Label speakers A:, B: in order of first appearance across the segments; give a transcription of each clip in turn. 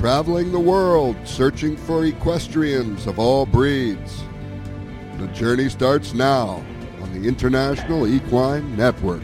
A: traveling the world searching for equestrians of all breeds. The journey starts now on the International Equine Network.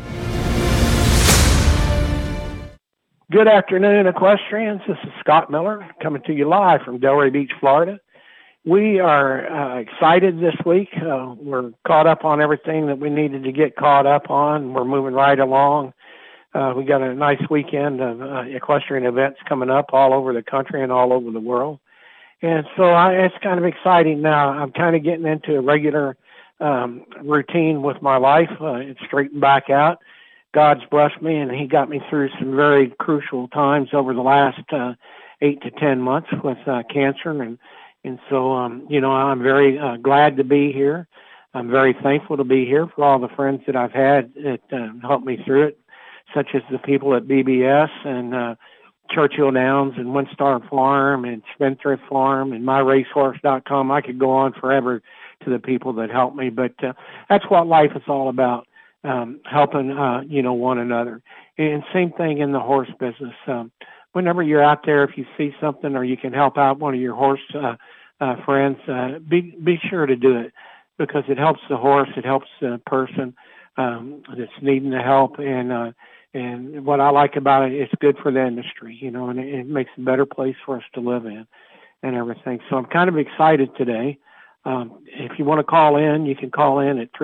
B: Good afternoon, equestrians. This is Scott Miller coming to you live from Delray Beach, Florida. We are excited this week. We're caught up on everything that we needed to get caught up on. We're moving right along. We got a nice weekend of equestrian events coming up all over the country and all over the world. And so it's kind of exciting now. I'm kind of getting into a regular routine with my life. It's straightened back out. God's blessed me, and he got me through some very crucial times over the last 8 to 10 months with cancer. And so, I'm very glad to be here. I'm very thankful to be here for all the friends that I've had that helped me through it, such as the people at BBS and Churchill Downs and Windstar Farm and Spendthrift Farm and MyRacehorse.com. I could go on forever to the people that helped me, but that's what life is all about. Helping, one another. And same thing in the horse business. Whenever you're out there, if you see something or you can help out one of your horse friends, be sure to do it, because it helps the horse, it helps the person that's needing the help. And what I like about it, it's good for the industry, and it makes a better place for us to live in and everything. So I'm kind of excited today. If you want to call in, you can call in at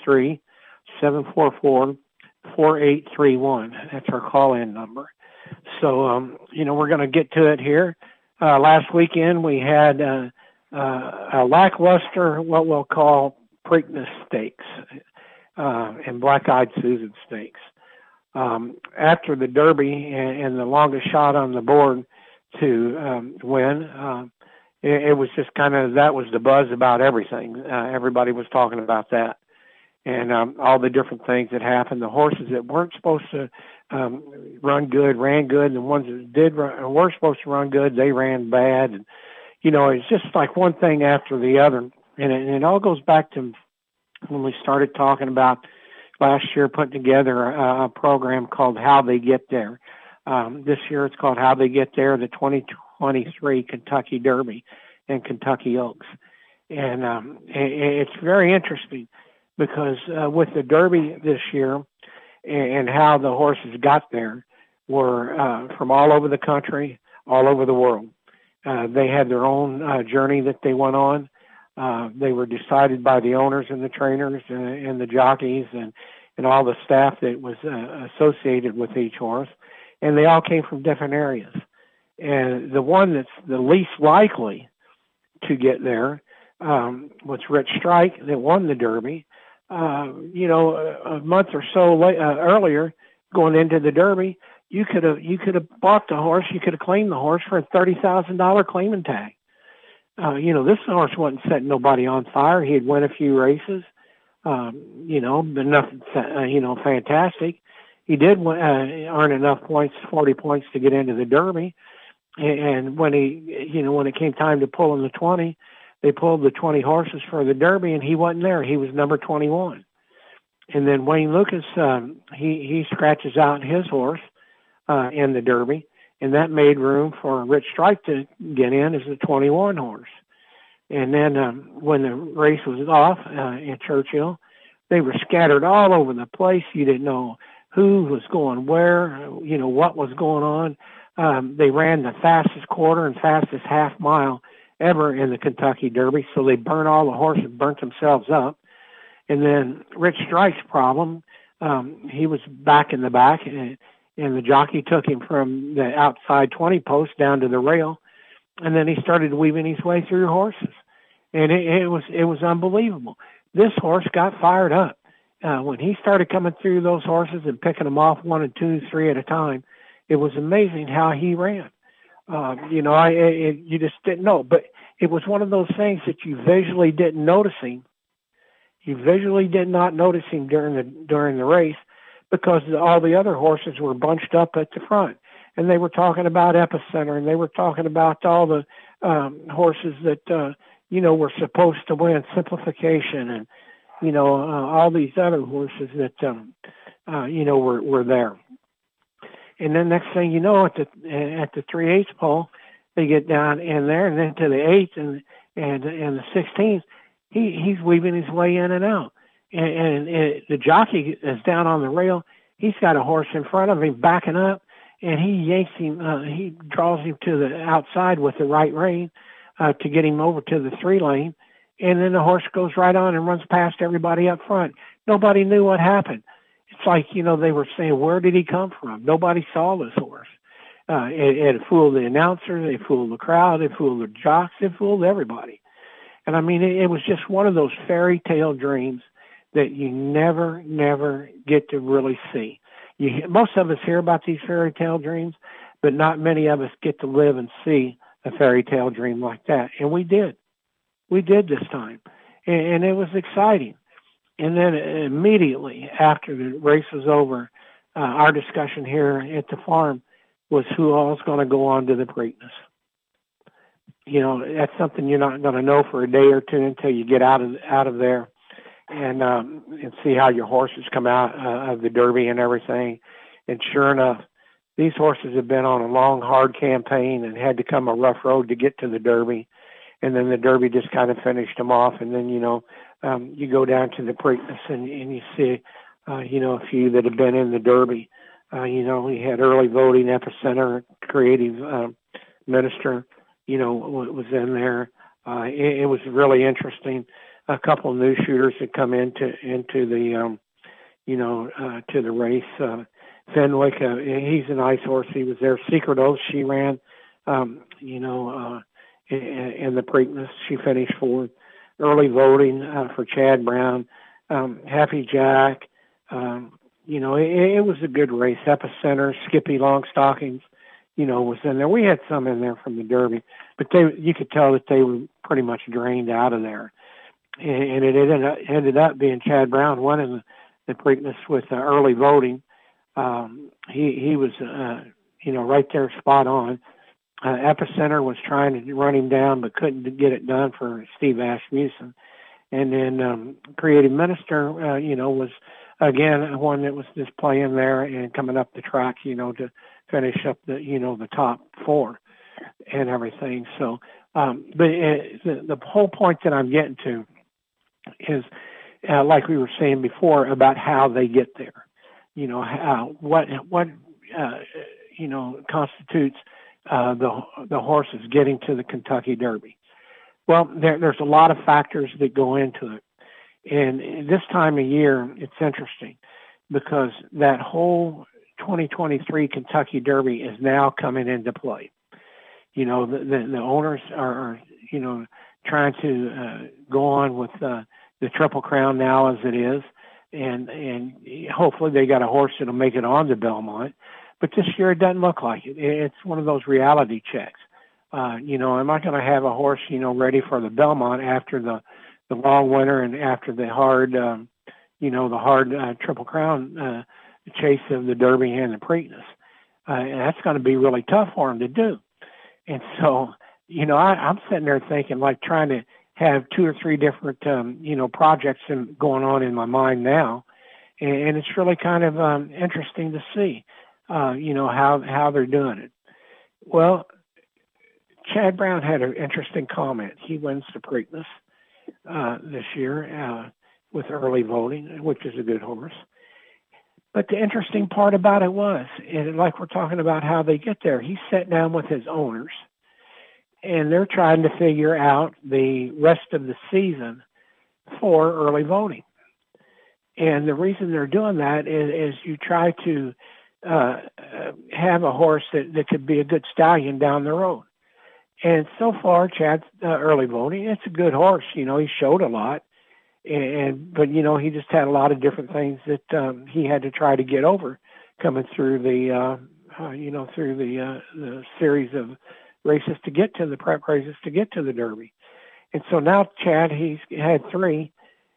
B: 323-744-4831. That's our call-in number. So, we're going to get to it here. Last weekend we had a lackluster, what we'll call Preakness Stakes and Black-Eyed Susan Stakes. After the Derby and the longest shot on the board to win, it was just that was the buzz about everything. Everybody was talking about that. And all the different things that happened. The horses that weren't supposed to run good ran good, and the ones that were supposed to run good, they ran bad. And it's just like one thing after the other. And it all goes back to when we started talking about last year putting together a program called How They Get There. This year it's called How They Get There, the 2023 Kentucky Derby and Kentucky Oaks. And it's very interesting, because with the Derby this year and how the horses got there were from all over the country, all over the world. They had their own journey that they went on. They were decided by the owners and the trainers and the jockeys and all the staff that was associated with each horse. And they all came from different areas. And the one that's the least likely to get there was Rich Strike, that won the Derby. A month or so earlier, going into the Derby, you could have bought the horse, you could have claimed the horse for a $30,000 claiming tag. This horse wasn't setting nobody on fire. He had won a few races, but nothing, fantastic. He did earn enough points, 40 points, to get into the Derby. And when when it came time to pull in the 20, they pulled the 20 horses for the Derby, and he wasn't there. He was number 21. And then Wayne Lucas, he scratches out his horse in the Derby, and that made room for Rich Strike to get in as a 21 horse. And then when the race was off in Churchill, they were scattered all over the place. You didn't know who was going where, what was going on. They ran the fastest quarter and fastest half mile ever in the Kentucky Derby, so they burnt all the horses, burnt themselves up. And then Rich Strike's problem, he was back in the back, and the jockey took him from the outside 20 post down to the rail, and then he started weaving his way through horses. And it was unbelievable. This horse got fired up. When he started coming through those horses and picking them off 1 and 2, 3 at a time, it was amazing how he ran. You just didn't know, but it was one of those things that you visually didn't notice him. You visually did not notice him during the race, because all the other horses were bunched up at the front, and they were talking about Epicenter, and they were talking about all the horses that were supposed to win, Simplification, and all these other horses that were there. And then next thing you know, at the 3/8 pole, they get down in there, and then to the 8th and the 16th, he's weaving his way in and out. And the jockey is down on the rail. He's got a horse in front of him backing up, and he yanks him. He draws him to the outside with the right rein to get him over to the 3 lane. And then the horse goes right on and runs past everybody up front. Nobody knew what happened. It's like, they were saying, where did he come from? Nobody saw this horse. It fooled the announcer. They fooled the crowd. It fooled the jocks. It fooled everybody. And I mean, it was just one of those fairy tale dreams that you never get to really see. Most of us hear about these fairy tale dreams, but not many of us get to live and see a fairy tale dream like that. And we did. We did this time. And it was exciting. And then immediately after the race was over, our discussion here at the farm was who all is going to go on to the Preakness. That's something you're not going to know for a day or two until you get out of there and see how your horses come out of the Derby and everything. And sure enough, these horses have been on a long, hard campaign and had to come a rough road to get to the Derby. And then the Derby just kind of finished them off. And then, you go down to the Preakness and you see, a few that have been in the Derby. We had early voting, Epicenter, Creative Minister, was in there. It was really interesting. A couple of new shooters had come into the, to the race. Fenwick, he's a nice horse. He was there. Secret Oath, she ran, in the Preakness. She finished 4th. Early voting for Chad Brown, Happy Jack. It was a good race. Epicenter, Skippy Longstockings, was in there. We had some in there from the Derby, but you could tell that they were pretty much drained out of there. And it ended up being Chad Brown winning the Preakness with early voting. He was, right there spot on. Epicenter was trying to run him down, but couldn't get it done for Steve Asmussen. And then Creative Minister, was, again, one that was just playing there and coming up the track, to finish up the top 4 and everything. So, but the whole point that I'm getting to is, like we were saying before, about how they get there. What constitutes the horses getting to the Kentucky Derby. Well, there's a lot of factors that go into it. And this time of year, it's interesting because that whole 2023 Kentucky Derby is now coming into play. The owners are trying to go on with the Triple Crown now as it is. And hopefully they got a horse that'll make it on to Belmont. But this year it doesn't look like it. It's one of those reality checks. Am I going to have a horse, ready for the Belmont after the long winter and after the hard, Triple Crown chase of the Derby and the Preakness? And that's going to be really tough for him to do. And so, I'm sitting there thinking, like, trying to have 2 or 3 different, projects going on in my mind now. And it's really kind of interesting to see. How they're doing it. Well, Chad Brown had an interesting comment. He wins the Preakness this year with early voting, which is a good horse. But the interesting part about it was, and like we're talking about how they get there, he sat down with his owners, and they're trying to figure out the rest of the season for early voting. And the reason they're doing that is you try to have a horse that could be a good stallion down the road. And so far, Chad's early voting, it's a good horse. He showed a lot. But he just had a lot of different things that he had to try to get over coming through the series of races to get to the prep races to get to the Derby. And so now Chad, he's had three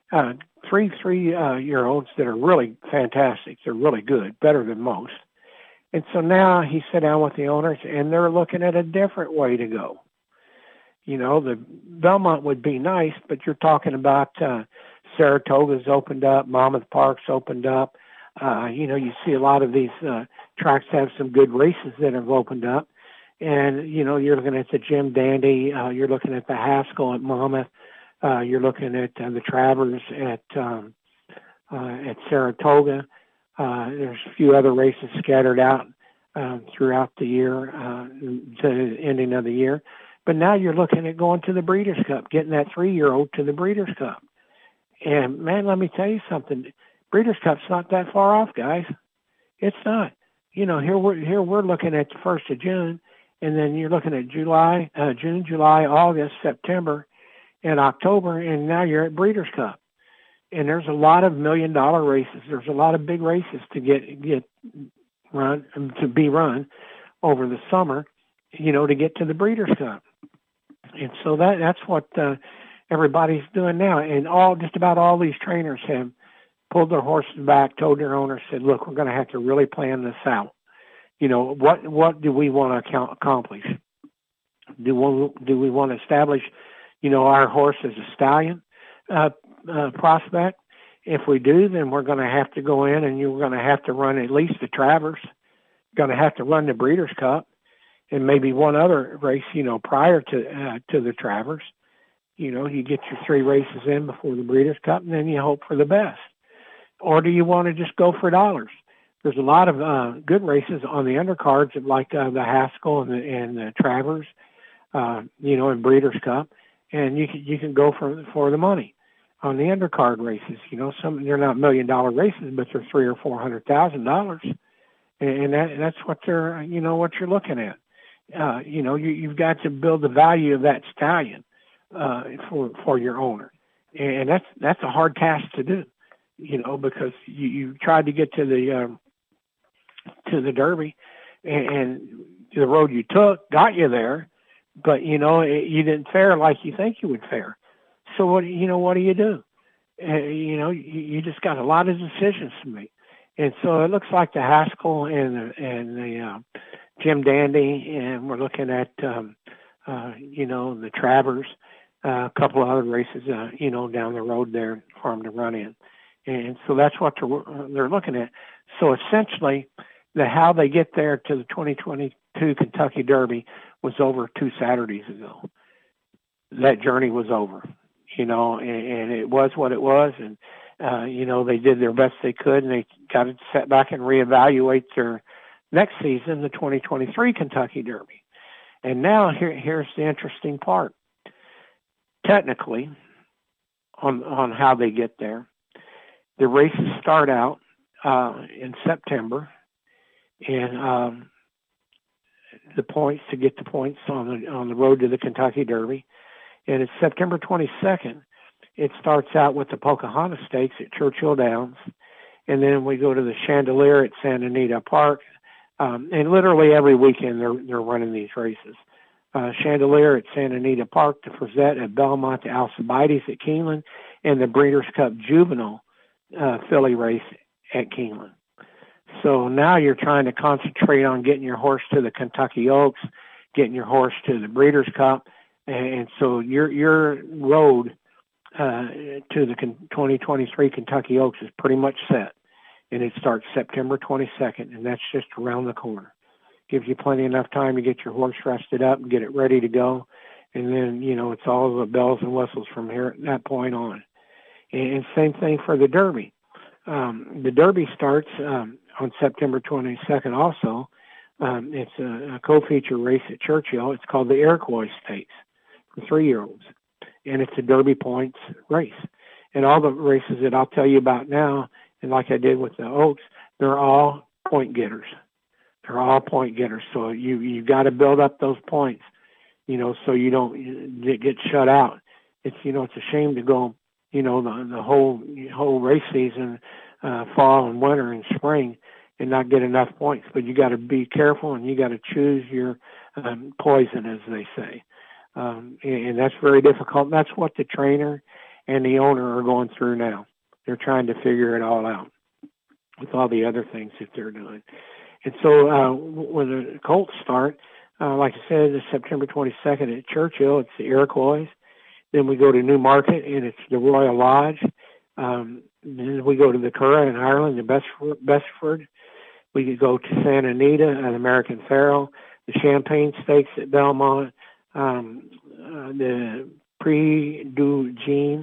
B: year-olds that are really fantastic. They're really good, better than most. And so now he sat down with the owners, and they're looking at a different way to go. The Belmont would be nice, but you're talking about Saratoga's opened up, Monmouth Park's opened up. You see a lot of these tracks have some good races that have opened up. And, you're looking at the Jim Dandy, you're looking at the Haskell at Monmouth, you're looking at the Travers at Saratoga. There's a few other races scattered out throughout the year, to the ending of the year. But now you're looking at going to the Breeders' Cup, getting that 3-year-old to the Breeders' Cup. And, man, let me tell you something. Breeders' Cup's not that far off, guys. It's not. Here we're looking at the 1st of June, and then you're looking at June, July, August, September, and October, and now you're at Breeders' Cup. And there's a lot of $1 million races. There's a lot of big races to be run over the summer, to get to the Breeders' Cup. And so that's what everybody's doing now. And just about all these trainers have pulled their horses back, told their owners, said, look, we're going to have to really plan this out. What do we want to accomplish? Do we want to establish, our horse as a stallion prospect? If we do, then we're going to have to go in and you're going to have to run at least the Travers, going to have to run the Breeders' Cup, and maybe one other race, prior to the Travers. You get your 3 races in before the Breeders' Cup, and then you hope for the best. Or do you want to just go for dollars? There's a lot of good races on the undercards, like the Haskell and the Travers, and Breeders' Cup, and you can go for the money on the undercard races. Some they're not $1 million races, but they're $300,000 or $400,000, and that's what they're what you're looking at. You've got to build the value of that stallion for your owner, and that's a hard task to do. Because you tried to get to the Derby, and the road you took got you there, but you didn't fare like you think you would fare. So what do you do? You just got a lot of decisions to make, and so it looks like the Haskell and the Jim Dandy, and we're looking at the Travers, a couple of other races down the road there for them to run in. And so that's what they're looking at. So essentially, how they get there to the 2022 Kentucky Derby was over 2 Saturdays ago. That journey was over, and it was what it was. And, they did their best they could, and they got to sit back and reevaluate their next season, the 2023 Kentucky Derby. And now here's the interesting part. Technically, on how they get there, the races start out in September, and the points to get the points on the road to the Kentucky Derby. And it's September 22nd. It starts out with the Pocahontas Stakes at Churchill Downs, and then we go to the Chandelier at Santa Anita Park. And literally every weekend they're running these races. Chandelier at Santa Anita Park, the Frazette at Belmont, the Alcibiades at Keeneland, and the Breeders' Cup Juvenile filly race at Keeneland. So now you're trying to concentrate on getting your horse to the Kentucky Oaks, getting your horse to the Breeders' Cup, and so your road to the 2023 Kentucky Oaks is pretty much set, and it starts September 22nd, and that's just around the corner. Gives you plenty enough time to get your horse rested up and get it ready to go, and then it's all the bells and whistles from here at that point on. And same thing for the Derby. The Derby starts on September 22nd also. It's a co-feature race at Churchill. It's called the Iroquois Stakes for 3-year-olds. And it's a Derby points race. And all the races that I'll tell you about now, and like I did with the Oaks, they're all point getters. They're all point getters. So you've got to build up those points, so you don't get shut out. It's a shame to go, the whole race season, fall and winter and spring, and not get enough points. But you got to be careful, and you got to choose your poison, as they say. And that's very difficult. And that's what the trainer and the owner are going through now. They're trying to figure it all out with all the other things that they're doing. And so when the Colts start, like I said, it's September 22nd at Churchill. It's the Iroquois. Then we go to Newmarket, and it's the Royal Lodge. Then we go to the Curragh in Ireland, the Bestford. We could go to Santa Anita at American Pharoah, the Champagne Stakes at Belmont, the Prix du Jean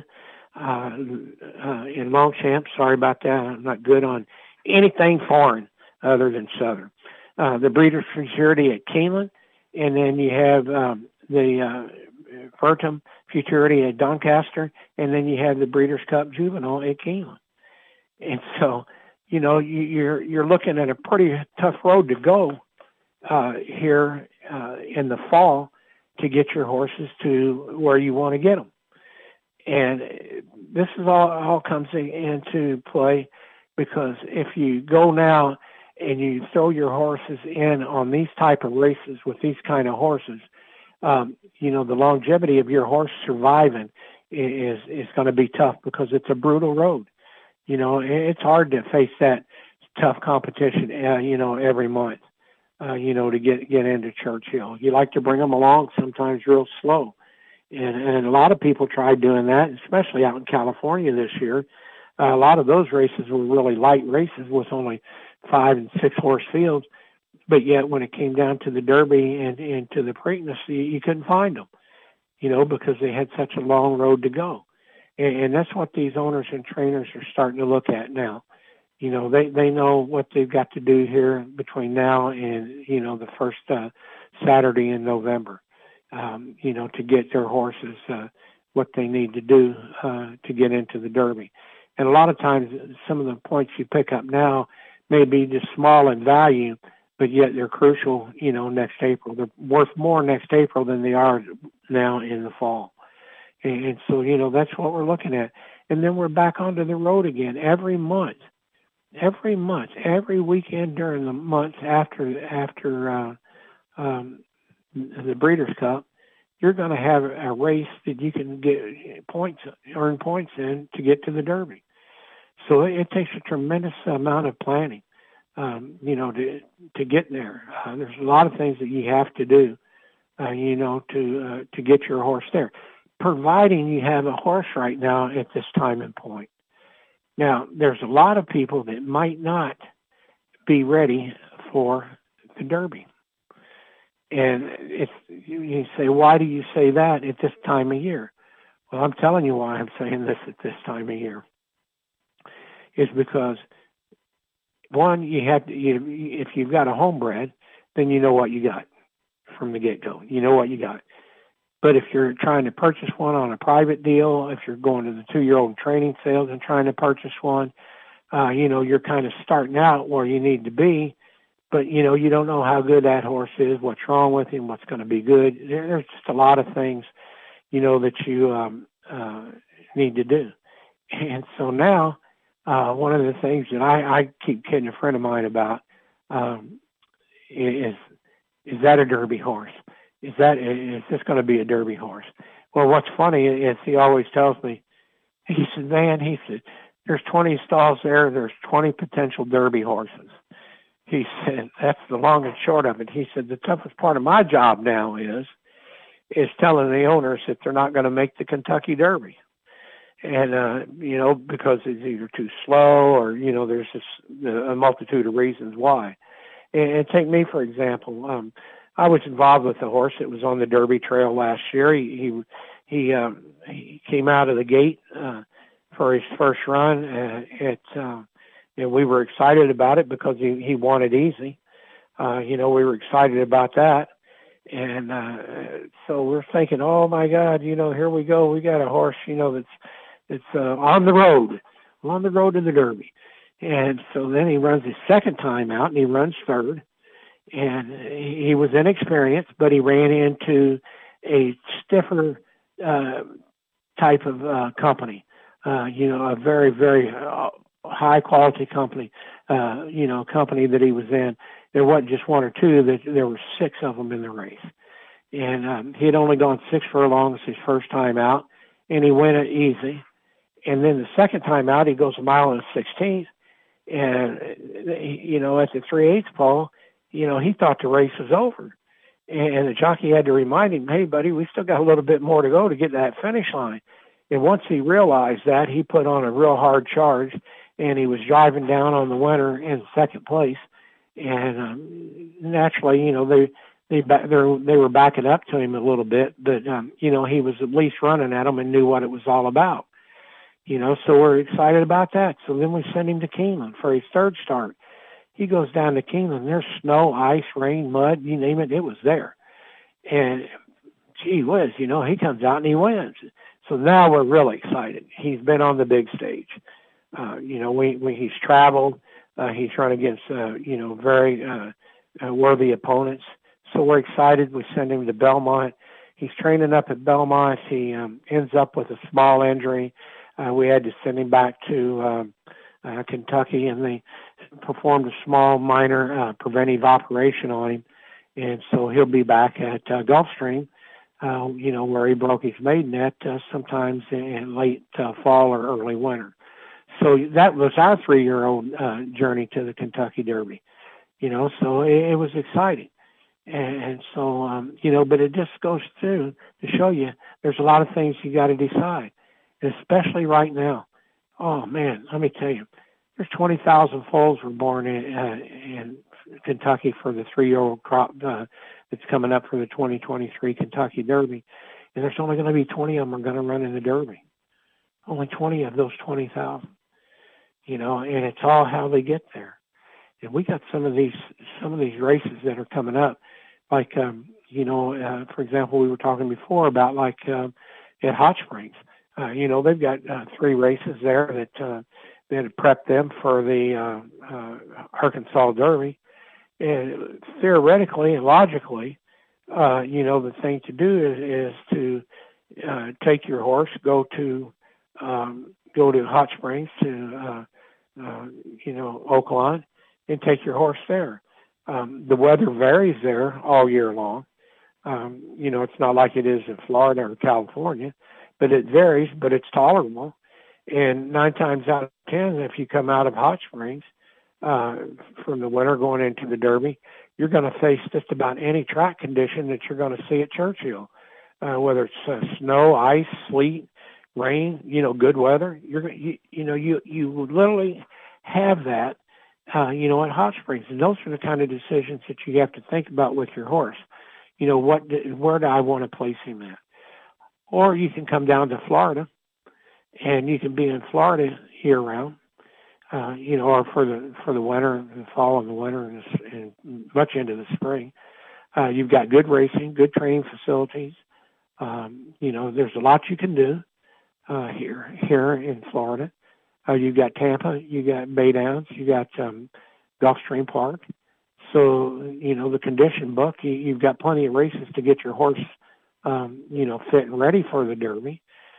B: in Longchamp. Sorry about that. I'm not good on anything foreign other than Southern. The Breeders' Futurity at Keeneland, and then you have the Furtum Futurity at Doncaster, and then you have the Breeders' Cup Juvenile at Keeneland. And so, you're looking at a pretty tough road to go here in the fall to get your horses to where you want to get them. And this is all comes into play because if you go now and you throw your horses in on these type of races with these kind of horses, the longevity of your horse surviving is going to be tough because it's a brutal road. It's hard to face that tough competition, every month, to get into Churchill. You like to bring them along sometimes real slow. And a lot of people tried doing that, especially out in California this year. A lot of those races were really light races with only 5 and 6 horse fields. But yet when it came down to the Derby and to the Preakness, you couldn't find them, because they had such a long road to go. And that's what these owners and trainers are starting to look at now. They know what they've got to do here between now and, the first Saturday in November, to get their horses what they need to do to get into the Derby. And a lot of times some of the points you pick up now may be just small in value, but yet they're crucial, next April. They're worth more next April than they are now in the fall. And so, that's what we're looking at. And then we're back onto the road again every month, every weekend during the month after the Breeders' Cup, you're going to have a race that you can earn points in to get to the Derby. So it takes a tremendous amount of planning, to get there. There's a lot of things that you have to do, to get your horse there, providing you have a horse right now at this time and point. Now, there's a lot of people that might not be ready for the Derby. And you say, why do you say that at this time of year? Well, I'm telling you why I'm saying this at this time of year. Is because, one, if you've got a homebred, then you know what you got from the get-go. You know what you got. But if you're trying to purchase one on a private deal, if you're going to the 2-year-old training sales and trying to purchase one, you're kind of starting out where you need to be, but, you don't know how good that horse is, what's wrong with him, what's going to be good. There's just a lot of things, that you need to do. And so now, one of the things that I keep kidding a friend of mine about is that a Derby horse? Is this going to be a Derby horse? Well, what's funny is he always tells me, he said, there's 20 stalls there. There's 20 potential Derby horses. He said, that's the long and short of it. He said, the toughest part of my job now is telling the owners that they're not going to make the Kentucky Derby. And, because it's either too slow or, there's just a multitude of reasons why. And take me, for example, I was involved with a horse that was on the Derby Trail last year. He came out of the gate for his first run and we were excited about it because he won it easy. We were excited about that. And so we're thinking, oh my God, here we go. We got a horse, that's on the road to the Derby. And so then he runs his second time out and he runs third. And he was inexperienced, but he ran into a stiffer type of company, a very, very high quality company, company that he was in. There wasn't just one or two, there were 6 of them in the race. And he had only gone 6 furlongs his first time out, and he went it easy. And then the second time out, he goes 1 mile and 1/16. And, at the 3/8 pole, he thought the race was over. And the jockey had to remind him, hey, buddy, we still got a little bit more to go to get to that finish line. And once he realized that, he put on a real hard charge, and he was driving down on the winner in second place. And naturally, they were backing up to him a little bit, but you know, he was at least running at them and knew what it was all about. You know, so we're excited about that. So then we send him to Keeneland for his third start. He goes down to Keeneland. There's snow, ice, rain, mud, you name it, it was there. And gee whiz, you know, he comes out and he wins. So now we're really excited. He's been on the big stage. You know, he's traveled. He's run against, you know, very worthy opponents. So we're excited. We send him to Belmont. He's training up at Belmont. He ends up with a small injury. We had to send him back to Kentucky, and they performed a small, minor preventive operation on him. And so he'll be back at Gulfstream, you know, where he broke his maiden net sometimes in late fall or early winter. So that was our 3-year-old journey to the Kentucky Derby, you know, so it was exciting. And so, you know, but it just goes through to show you there's a lot of things you got to decide, especially right now. Oh, man, let me tell you, there's 20,000 foals were born in Kentucky for the 3-year-old crop that's coming up for the 2023 Kentucky Derby. And there's only going to be 20 of them are going to run in the Derby. Only 20 of those 20,000, you know, and it's all how they get there. And we got some of these races that are coming up, like, you know, for example, we were talking before about like at Hot Springs. You know, they've got 3 races there that prep them for the Arkansas Derby. And theoretically and logically, you know, the thing to do is to take your horse, go to Hot Springs, to you know, Oaklawn, and take your horse there. The weather varies there all year long. You know, it's not like it is in Florida or California, but it varies, but it's tolerable. And 9 times out of 10, if you come out of Hot Springs from the winter going into the Derby, you're going to face just about any track condition that you're going to see at Churchill, whether it's snow, ice, sleet, rain, you know, good weather. You would literally have that, you know, at Hot Springs. And those are the kind of decisions that you have to think about with your horse. You know, where do I want to place him at? Or you can come down to Florida, and you can be in Florida year round, you know, or for the winter, the fall and the winter, and much into the spring. You've got good racing, good training facilities. You know, there's a lot you can do here in Florida. You've got Tampa, you got Bay Downs, you got Gulfstream Park. So, you know, the condition book, you've got plenty of races to get your horse, you know, fit and ready for the Derby.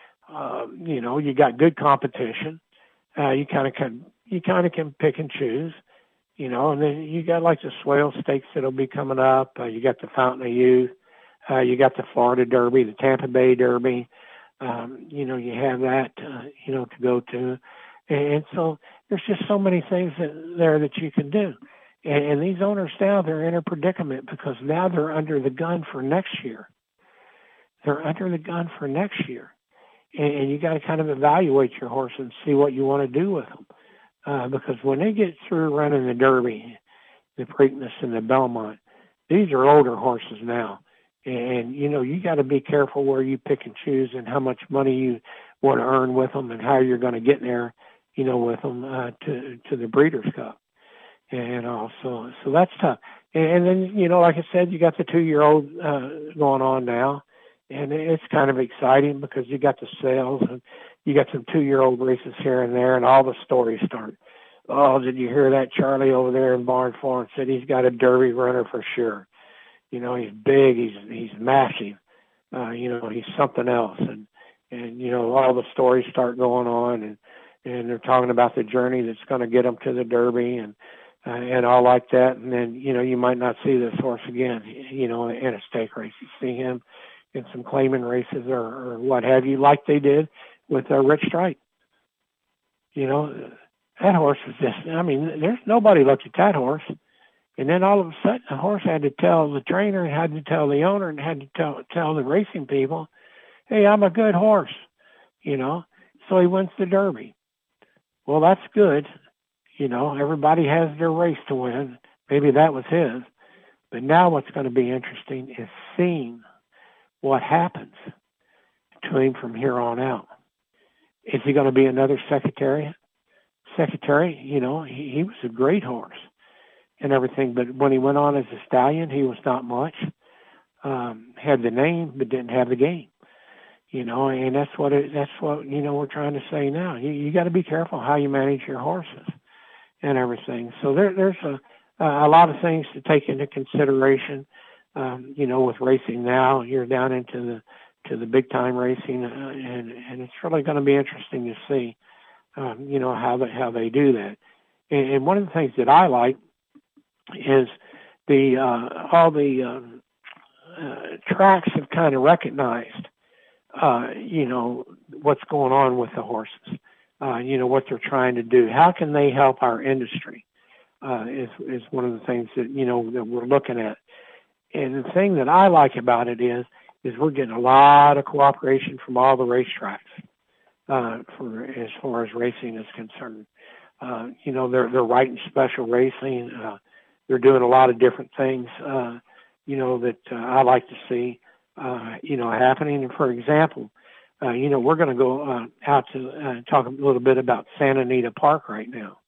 B: You know, you got good competition. You kind of can pick and choose, you know, and then you got like the Swale Stakes that'll be coming up. You got the Fountain of Youth. You got the Florida Derby, the Tampa Bay Derby. You know, you have that, you know, to go to. And so there's just so many things there that you can do. And these owners now, they're in a predicament because now they're under the gun for next year. They're under the gun for next year. And you got to kind of evaluate your horse and see what you want to do with them. Because when they get through running the Derby, the Preakness, and the Belmont, these are older horses now. And, you know, you got to be careful where you pick and choose and how much money you want to earn with them and how you're going to get there, you know, with them to the Breeders' Cup. And also, so that's tough. And then, you know, like I said, you got the 2-year-old going on now. And it's kind of exciting because you got the sales and you got some 2-year-old races here and there, and all the stories start. Oh, did you hear that Charlie over there in Barn Florence said he's got a Derby runner for sure. You know, he's big, he's massive. You know, he's something else. And you know, all the stories start going on, and they're talking about the journey that's going to get them to the Derby and all like that. And then, you know, you might not see this horse again, you know, in a stake race. You see him in some claiming races or what have you, like they did with Rich Strike. You know, that horse was just, I mean, there's nobody looked at that horse. And then all of a sudden, the horse had to tell the trainer, and had to tell the owner, and had to tell the racing people, hey, I'm a good horse, you know. So he wins the Derby. Well, that's good. You know, everybody has their race to win. Maybe that was his. But now what's going to be interesting is seeing what happens to him from here on out. Is he going to be another secretary? You know, he was a great horse and everything, but when he went on as a stallion, he was not much. Had the name, but didn't have the game. You know, and that's what you know we're trying to say now. You got to be careful how you manage your horses and everything. So there's a lot of things to take into consideration. You know, with racing now, you're down into the big time racing, and it's really going to be interesting to see, you know, how they do that. And one of the things that I like is all the tracks have kind of recognized, you know, what's going on with the horses, you know, what they're trying to do. How can they help our industry is one of the things that, you know, that we're looking at. And the thing that I like about it is we're getting a lot of cooperation from all the racetracks for as far as racing is concerned. You know, they're writing special racing. They're doing a lot of different things, you know, that I like to see, you know, happening. And for example, you know, we're going to go out to talk a little bit about Santa Anita Park right now.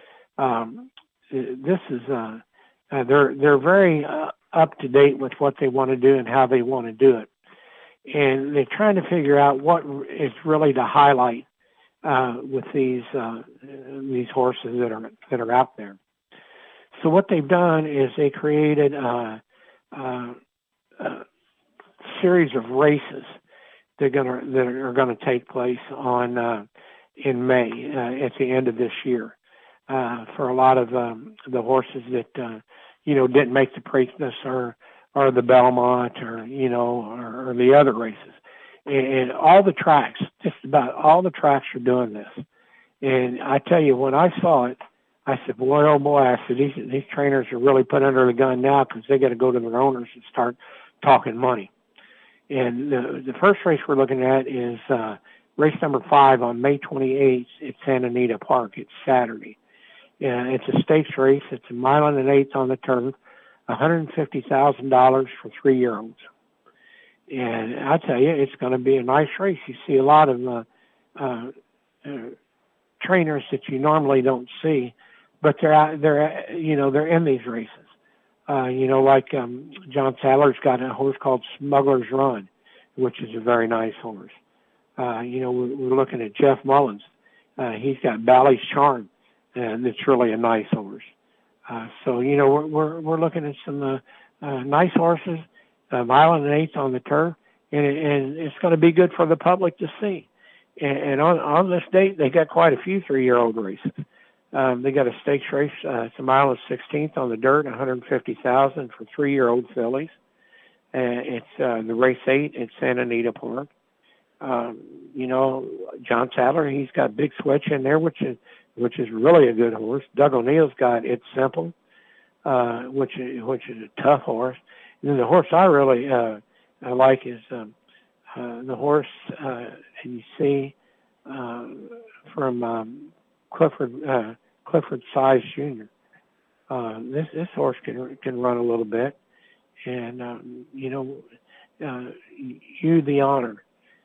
B: This is they're very up to date with what they want to do and how they want to do it, and they're trying to figure out what is really the highlight with these horses that are out there. So what they've done is they created a series of races that are gonna take place on in May at the end of this year for a lot of the horses that you know didn't make the Preakness or the Belmont or you know or the other races, and all the tracks, just about all the tracks are doing this. And I tell you, when I saw it, I said, boy, oh boy, I said, these trainers are really put under the gun now because they got to go to their owners and start talking money. And the first race we're looking at is race number 5 on May 28th at Santa Anita Park. It's Saturday. It's a stakes race. It's a 1.1 miles on the turf, $150,000 for 3-year-olds. And I tell you, it's going to be a nice race. You see a lot of trainers that you normally don't see, but they're in these races. You know, like John Sadler's got a horse called Smuggler's Run, which is a very nice horse. You know, we're looking at Jeff Mullins. He's got Bally's Charm, and it's really a nice horse. So you know, we're looking at some nice horses, 1.1 miles on the turf, and it's going to be good for the public to see. And on this date, they got quite a few 3-year-old races. They got a stakes race. It's 1.16 miles on the dirt, $150,000 for 3-year-old fillies. It's the race 8 at Santa Anita Park. You know, John Sadler, he's got Big Switch in there, which is really a good horse. Doug O'Neill's got It's Simple, which is a tough horse. And then the horse I really I like is the horse you see from Clifford Size Jr. This horse can run a little bit, and you know, you the honor,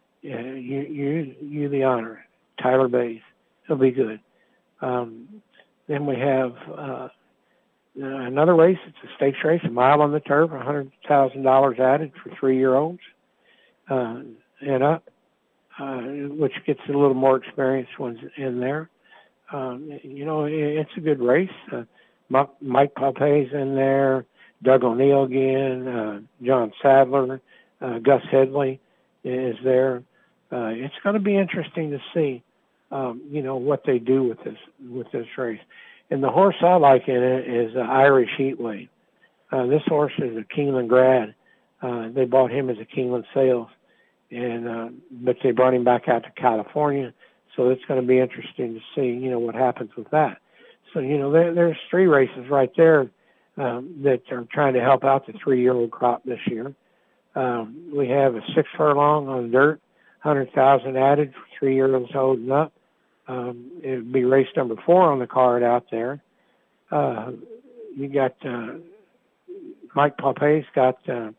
B: you the honor, Tyler Bays. He'll be good. Then we have another race. It's a stakes race, 1 mile on the turf, $100,000 added for 3-year-olds and up, which gets a little more experienced ones in there. You know, it's a good race. Mike Pompey's in there, Doug O'Neill again, John Sadler, Gus Headley is there. It's going to be interesting to see, you know, what they do with this race. And the horse I like in it is Irish Heatwave. This horse is a Keeneland grad. They bought him as a Keeneland sales, and but they brought him back out to California. So it's going to be interesting to see, you know, what happens with that. So, you know, there's 3 races right there that are trying to help out the 3-year-old crop this year. We have a 6 furlong on dirt, 100,000 added for 3-year-olds holding up. It would be race number 4 on the card out there. You got Mike Pompey's got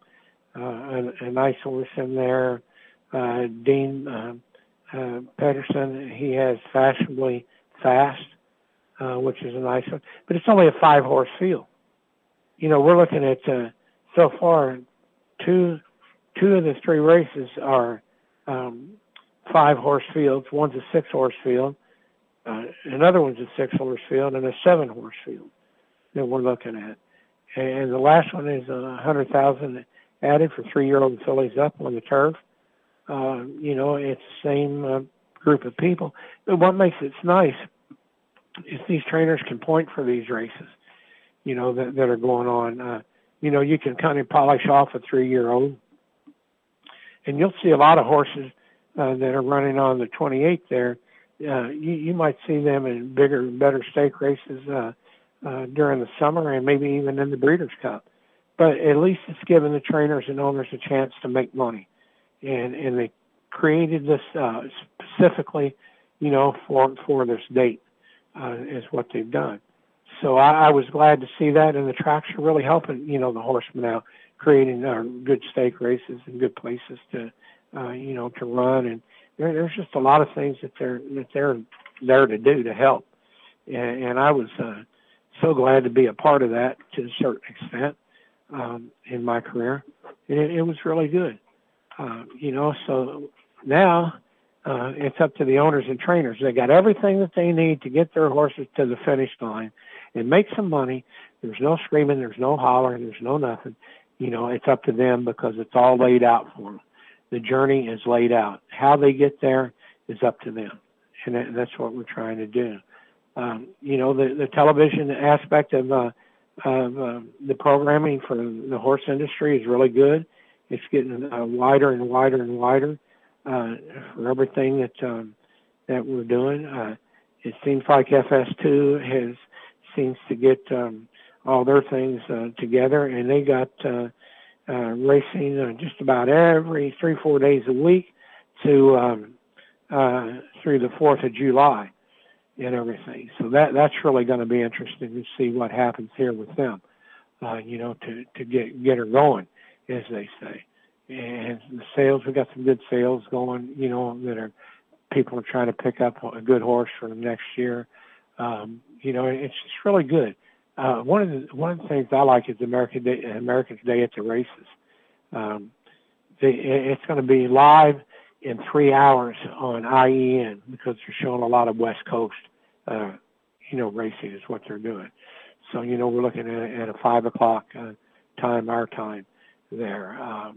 B: a nice horse in there. Dean Pedersen, he has Fashionably Fast, which is a nice one. But it's only a 5-horse field. We're looking at, so far, two of the 3 races are 5-horse fields. One's a 6-horse field. Another one's a 6-horse field and a 7-horse field that we're looking at. And the last one is $100,000 added for 3-year-old fillies up on the turf. It's the same group of people. But what makes it nice is these trainers can point for these races, that are going on. You can kind of polish off a 3-year-old. And you'll see a lot of horses that are running on the 28th there. You might see them in bigger, better stake races during the summer and maybe even in the Breeders' Cup. But at least it's giving the trainers and owners a chance to make money. And they created this specifically, for this date is what they've done. So I was glad to see that, and the tracks are really helping, the horsemen out, creating good stake races and good places to, to run. And there's just a lot of things that they're there to do to help. And I was so glad to be a part of that to a certain extent in my career. And it was really good. So now it's up to the owners and trainers. They got everything that they need to get their horses to the finish line and make some money. There's no screaming, there's no hollering, there's no nothing. It's up to them because it's all laid out for them. The journey is laid out. How they get there is up to them, and that's what we're trying to do. The television aspect of the programming for the horse industry is really good. It's getting wider and wider and wider for everything that we're doing. It seems like FS2 seems to get all their things together, and they got racing just about every 3-4 days a week to through the 4th of July and everything. So that's really going to be interesting to see what happens here with them, to get her going, as they say. And the sales, we got some good sales going, people are trying to pick up a good horse for next year. It's just really good. One of the things I like is America's Day at the Races. It's going to be live in 3 hours on IEN because they're showing a lot of West Coast, racing is what they're doing. So, we're looking at a 5 o'clock time, our time there.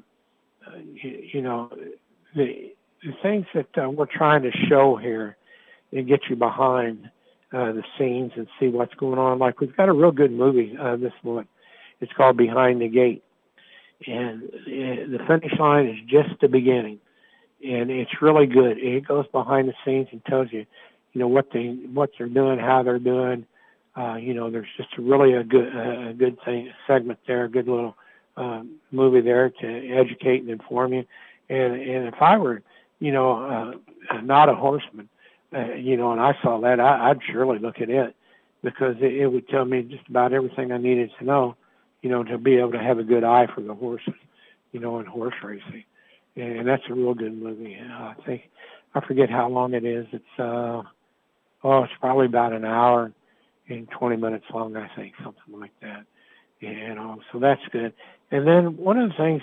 B: The things that we're trying to show here and get you behind the scenes and see what's going on. Like, we've got a real good movie this month. It's called Behind the Gate. And the finish line is just the beginning. And it's really good. It goes behind the scenes and tells you, what they're doing, how they're doing. There's just really a good segment there, a good little movie there to educate and inform you. And if I were, not a horseman, and I saw that, I'd surely look at it because it would tell me just about everything I needed to know, to be able to have a good eye for the horses, in horse racing. And that's a real good movie. I forget how long it is. It's probably about an hour and 20 minutes long, I think, something like that. So that's good. And then one of the things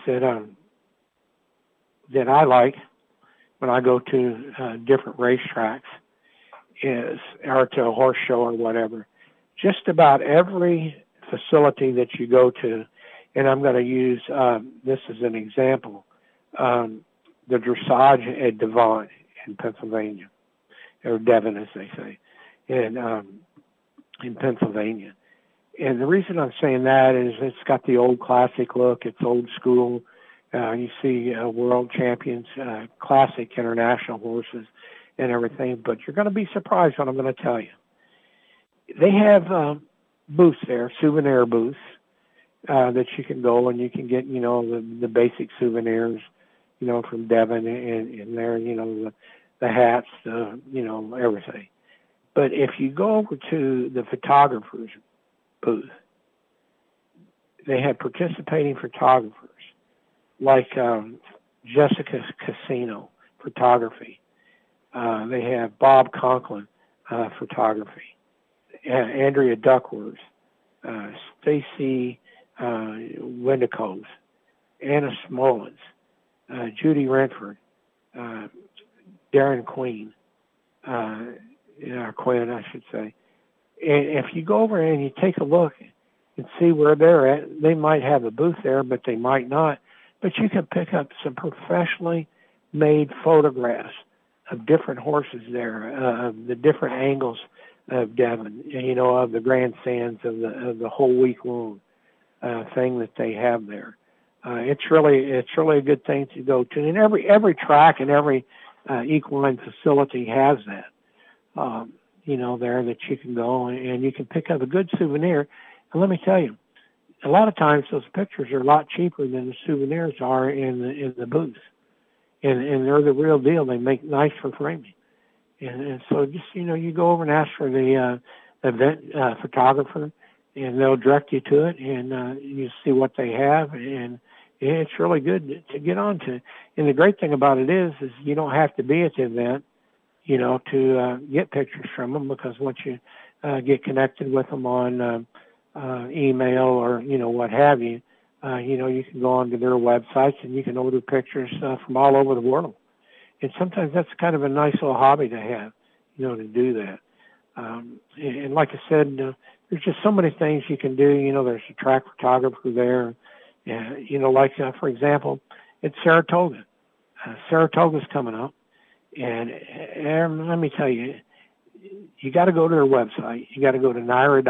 B: that I like when I go to different racetracks or to a horse show or whatever, just about every facility that you go to, and I'm going to use this as an example, the dressage at Devon in Pennsylvania, or Devon as they say, and in Pennsylvania. And the reason I'm saying that is it's got the old classic look. It's old school. You see world champions, classic international horses and everything. But you're going to be surprised what I'm going to tell you. They have booths there, souvenir booths, that you can go and you can get, the basic souvenirs, from Devon and there, the hats, everything. But if you go over to the photographer's booth, they had participating photographers like Jessica Casino, photography. They have Bob Conklin, photography. Andrea Duckworth, Stacy Wendicoes, Anna Smollins, Judy Renford, Darren Quinn, I should say. And if you go over and you take a look and see where they're at, they might have a booth there, but they might not. But you can pick up some professionally made photographs of different horses there, of the different angles of Devon, of the grandstands, of the whole week long thing that they have there. It's really a good thing to go to, and every track and every equine facility has that. There that you can go and you can pick up a good souvenir. And let me tell you, a lot of times those pictures are a lot cheaper than the souvenirs are in the booth, and they're the real deal. They make nice for framing, and so just you go over and ask for the event photographer, and they'll direct you to it, and you see what they have, and it's really good to get on to. And the great thing about it is you don't have to be at the event, to get pictures from them, because once you get connected with them on email or what have you, you can go onto their websites and you can order pictures from all over the world. And sometimes that's kind of a nice little hobby to have, to do that. And like I said, there's just so many things you can do. There's a track photographer there. Like for example, it's Saratoga. Saratoga's coming up. And let me tell you, you got to go to their website. You got to go to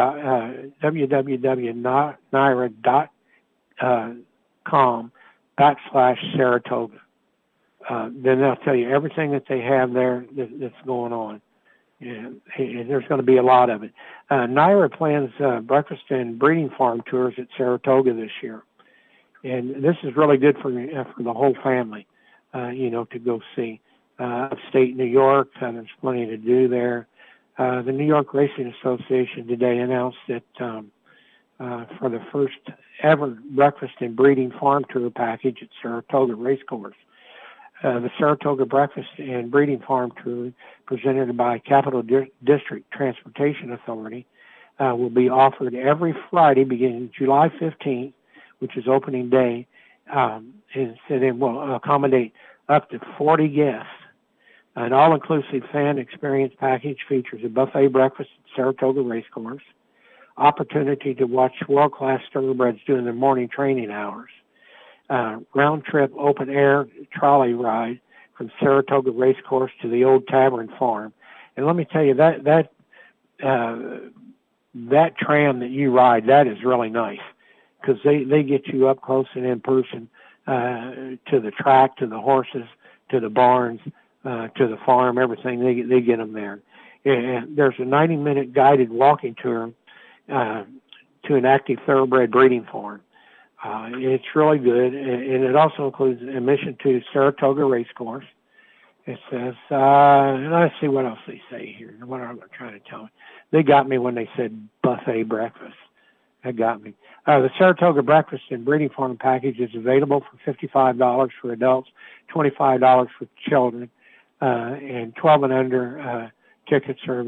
B: www.NYRA.com/Saratoga. Then they'll tell you everything that they have there that's going on. And there's going to be a lot of it. NYRA plans breakfast and breeding farm tours at Saratoga this year. And this is really good for the whole family, to go see. Upstate New York, there's plenty to do there. The New York Racing Association today announced that for the first ever breakfast and breeding farm tour package at Saratoga Racecourse, the Saratoga Breakfast and Breeding Farm Tour, presented by Capital District Transportation Authority, will be offered every Friday beginning July 15th, which is opening day, and it will accommodate up to 40 guests. An all-inclusive fan experience package features a buffet breakfast at Saratoga Racecourse, opportunity to watch world-class thoroughbreds during their morning training hours, round-trip open-air trolley ride from Saratoga Racecourse to the Old Tavern Farm. And let me tell you, that tram that you ride, that is really nice, because they get you up close and in person to the track, to the horses, to the barns, to the farm, everything. They get them there. And there's a 90-minute guided walking tour to an active thoroughbred breeding farm. It's really good, and it also includes admission to Saratoga Racecourse. It says, and let's see what else they say here. What are they trying to tell me? They got me when they said buffet breakfast. That got me. The Saratoga Breakfast and Breeding Farm package is available for $55 for adults, $25 for children, and 12 and under tickets are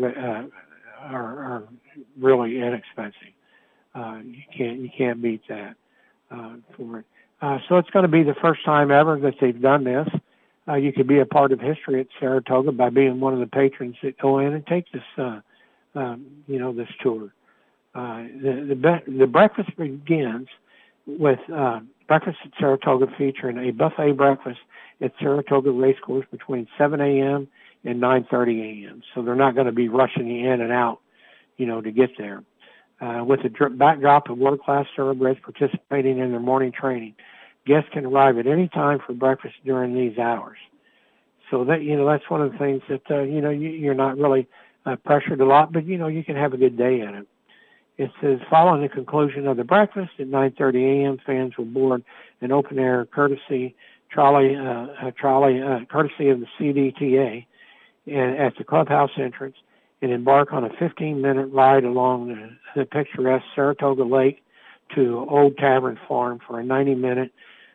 B: really inexpensive. You can't beat that for it. So it's going to be the first time ever that they've done this. You could be a part of history at Saratoga by being one of the patrons that go in and take this, this tour. The breakfast begins with breakfast at Saratoga featuring a buffet breakfast at Saratoga Racecourse between 7 a.m. and 9:30 a.m. So they're not going to be rushing you in and out, to get there. With a backdrop of world-class thoroughbreds participating in their morning training, guests can arrive at any time for breakfast during these hours. So that that's one of the things that you're not really pressured a lot, but you can have a good day at it. It says, following the conclusion of the breakfast at 9:30 a.m., fans will board an open-air courtesy trolley courtesy of the CDTA at the clubhouse entrance and embark on a 15-minute ride along the picturesque Saratoga Lake to Old Tavern Farm for a 90-minute.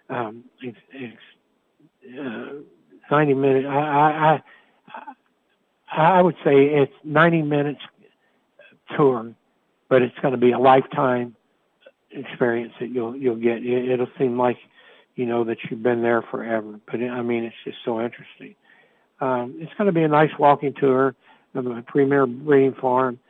B: 90-minute. I would say it's 90 minutes tour, but it's going to be a lifetime experience that you'll get. It'll seem like, that you've been there forever. But I mean, it's just so interesting. It's going to be a nice walking tour of a premier breeding farm.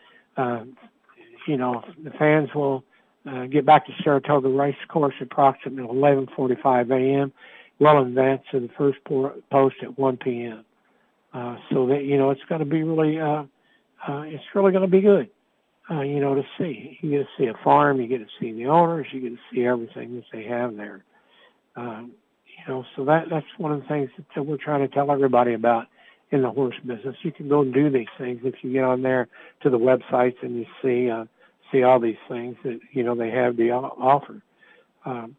B: The fans will get back to Saratoga Race Course approximately 11:45 a.m. well in advance of the first post at 1 p.m. So that it's going to be really, it's really going to be good. To see. You get to see a farm, you get to see the owners, you get to see everything that they have there. So that's one of the things that we're trying to tell everybody about in the horse business. You can go and do these things if you get on there to the websites and you see all these things that, they have to offer. And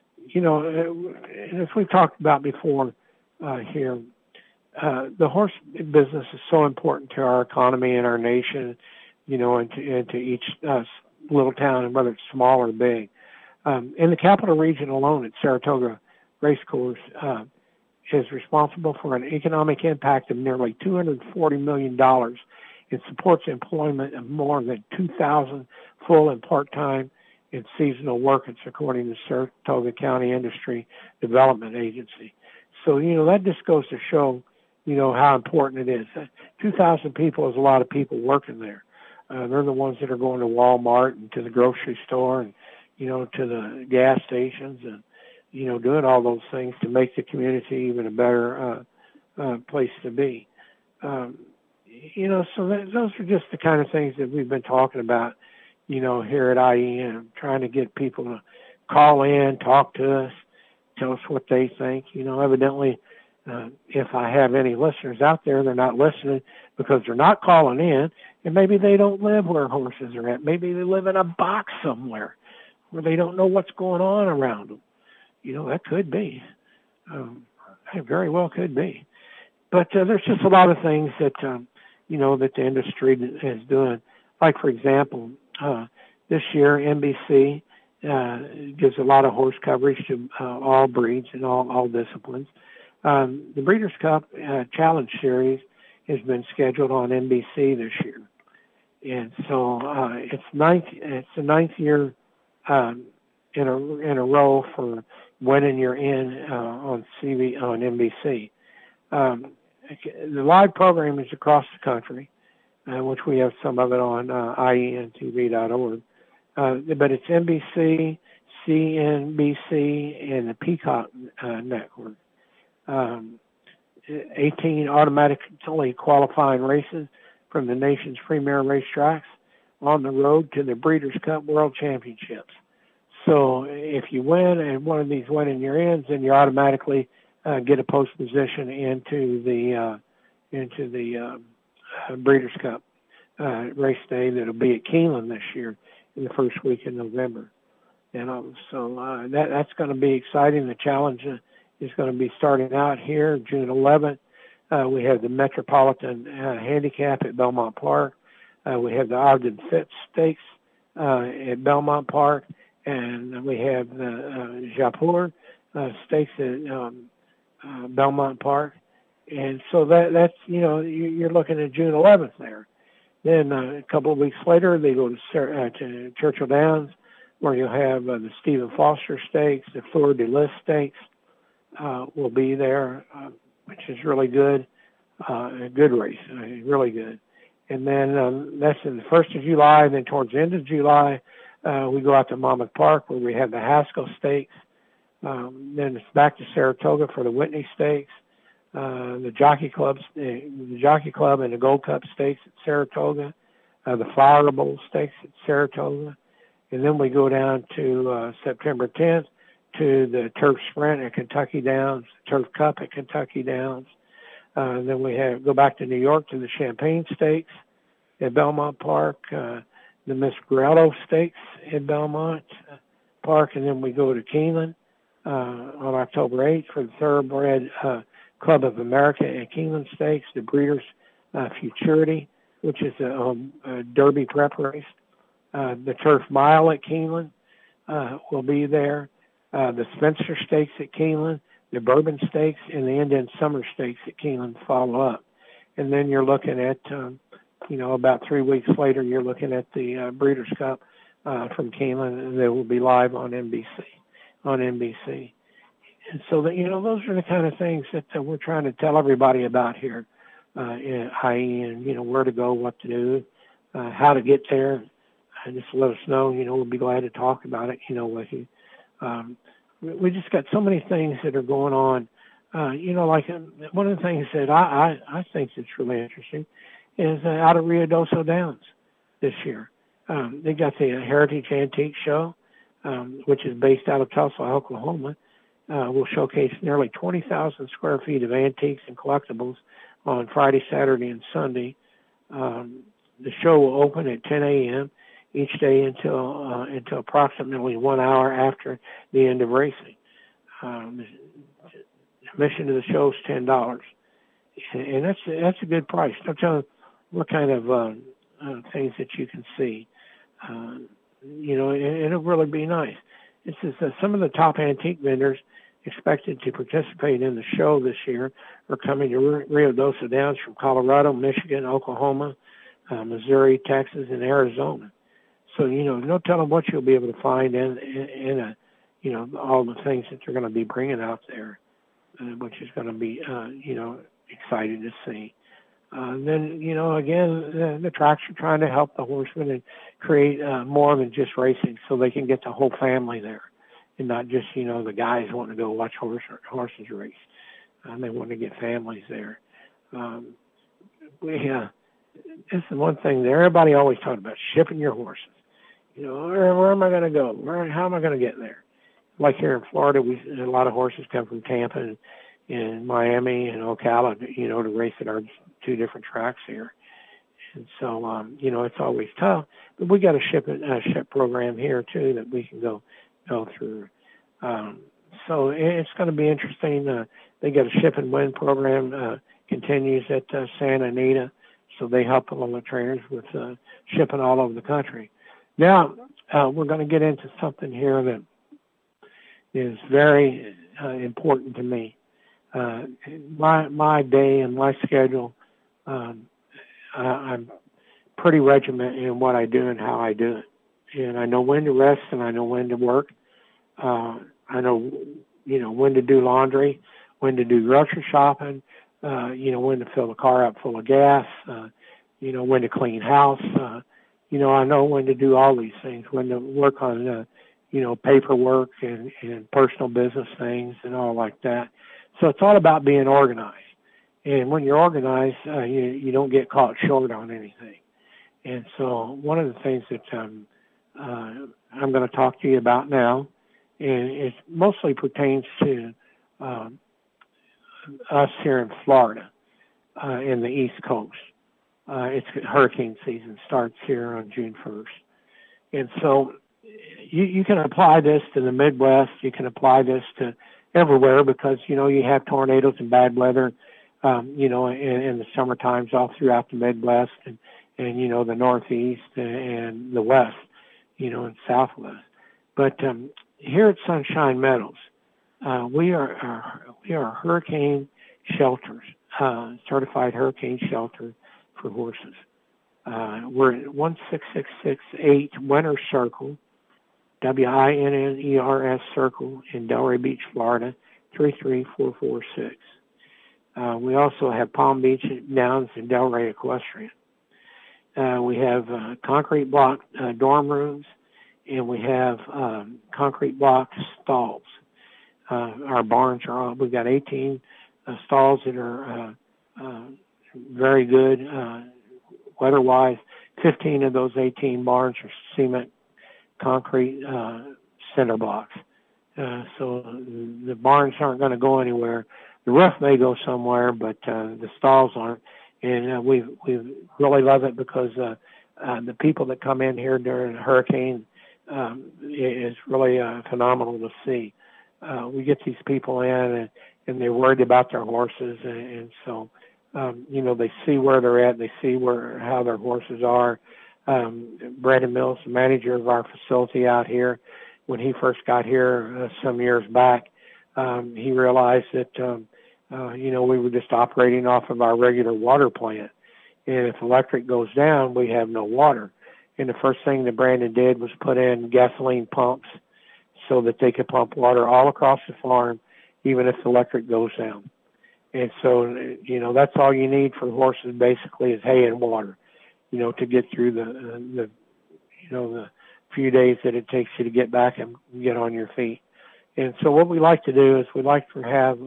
B: as we've talked about before here, the horse business is so important to our economy and our nation, and to each little town, and whether it's small or big. In the capital region alone, at Saratoga Racecourse is responsible for an economic impact of nearly $240 million. It supports employment of more than 2,000 full and part-time and seasonal workers, according to Saratoga County Industry Development Agency. So, that just goes to show, how important it is. 2,000 people is a lot of people working there. They're the ones that are going to Walmart and to the grocery store and, to the gas stations and, doing all those things to make the community even a better place to be. So those are just the kind of things that we've been talking about, here at IEN, trying to get people to call in, talk to us, tell us what they think. Evidently, if I have any listeners out there, they're not listening because they're not calling in, and maybe they don't live where horses are at. Maybe they live in a box somewhere where they don't know what's going on around them. That could be. It very well could be. But there's just a lot of things that, that the industry is doing. Like, for example, this year, NBC gives a lot of horse coverage to all breeds and all disciplines. The Breeders' Cup Challenge Series has been scheduled on NBC this year. And so it's the ninth year in a row for Winning You're In on NBC. The live program is across the country, which we have some of it on IENTV.org. But it's NBC, CNBC, and the Peacock Network. 18 automatically qualifying races from the nation's premier racetracks on the road to the Breeders' Cup World Championships. So if you win at one of these Winning Your Ins, then you automatically get a post position into the Breeders' Cup race day that'll be at Keeneland this year in the first week in November. So that's going to be exciting. The challenge is going to be starting out here June 11th. We have the Metropolitan Handicap at Belmont Park. We have the Ogden Fitz Stakes at Belmont Park. And we have the Jaipur Stakes at Belmont Park. And so that's, you're looking at June 11th there. Then a couple of weeks later, they go to Churchill Downs, where you'll have the Stephen Foster Stakes, the Fleur de Lis Stakes will be there, which is really good, a good race, really good. And then that's in the 1st of July, and then towards the end of July, we go out to Monmouth Park, where we have the Haskell Stakes. Then it's back to Saratoga for the Whitney Stakes, the Jockey Club and the Gold Cup Stakes at Saratoga, the Flower Bowl Stakes at Saratoga. And then we go down to September 10th to the Turf Sprint at Kentucky Downs, Turf Cup at Kentucky Downs. Then we go back to New York to the Champagne Stakes at Belmont Park, the Miss Grello Stakes at Belmont Park, and then we go to Keeneland on October 8th for the Thoroughbred Club of America at Keeneland Stakes, the Breeders' Futurity, which is a Derby prep race, the Turf Mile at Keeneland, will be there. The Spencer Stakes at Keeneland, the Bourbon Stakes, and the Indian Summer Stakes at Keeneland follow up. And then you're looking at, about 3 weeks later, you're looking at the Breeders' Cup from Keeneland, and they will be live on NBC. And so, those are the kind of things that we're trying to tell everybody about here, i.e., and, where to go, what to do, how to get there. Just let us know, we'll be glad to talk about it, with you. We just got so many things that are going on. Like one of the things that I think that's really interesting is out of Ruidoso Downs this year. They got the Heritage Antique Show, which is based out of Tulsa, Oklahoma. Will showcase nearly 20,000 square feet of antiques and collectibles on Friday, Saturday, and Sunday. The show will open at 10 a.m. each day until approximately 1 hour after the end of racing. Admission to the show is $10, and that's a good price. Don't tell them what kind of things that you can see. It'll really be nice. This is some of the top antique vendors expected to participate in the show this year are coming to Ruidoso Downs from Colorado, Michigan, Oklahoma, Missouri, Texas, and Arizona. So, no telling what you'll be able to find in all the things that they're going to be bringing out there, which is going to be, exciting to see. Then, again, the tracks are trying to help the horsemen and create more than just racing so they can get the whole family there and not just, the guys wanting to go watch horses race. They want to get families there. This is one thing that everybody always talks about, shipping your horses. Where am I going to go? How am I going to get there? Like here in Florida, a lot of horses come from Tampa and Miami and Ocala, to race at our two different tracks here. And so, it's always tough. But we got a ship program here, too, that we can go through. So it's going to be interesting. They got a ship and win program continues at Santa Anita. So they help all the trainers with shipping all over the country. Now, we're going to get into something here that is very important to me. My day and my schedule, I'm pretty regimented in what I do and how I do it. And I know when to rest and I know when to work. I know, when to do laundry, when to do grocery shopping, when to fill the car up full of gas, when to clean house. I know when to do all these things, when to work on, paperwork and personal business things and all like that. So it's all about being organized. And when you're organized, you don't get caught short on anything. And so one of the things that I'm going to talk to you about now, and it mostly pertains to us here in Florida, in the East Coast. It's hurricane season starts here on June 1st. And so you can apply this to the Midwest. You can apply this to everywhere because, you have tornadoes and bad weather, in the summer times all throughout the Midwest and the Northeast and the West, and Southwest. But here at Sunshine Meadows, we are hurricane shelters, certified hurricane shelter for horses. We're at 16668 Winter Circle, WINNERS Circle in Delray Beach, Florida, 33446. We also have Palm Beach Downs and Delray Equestrian. We have concrete block dorm rooms, and we have concrete block stalls. Our barns we've got 18 stalls that are very good weather-wise. 15 of those 18 barns are cement concrete cinder blocks. So the barns aren't going to go anywhere. The roof may go somewhere, but the stalls aren't. And we really love it because the people that come in here during a hurricane is really phenomenal to see. We get these people in, and they're worried about their horses, and so they see where they're at, they see how their horses are. Brandon Mills, the manager of our facility out here, when he first got here some years back, he realized that, we were just operating off of our regular water plant. And if electric goes down, we have no water. And the first thing that Brandon did was put in gasoline pumps so that they could pump water all across the farm, even if the electric goes down. And so, that's all you need for the horses basically is hay and water, to get through the few days that it takes you to get back and get on your feet. And so what we like to do is we like to have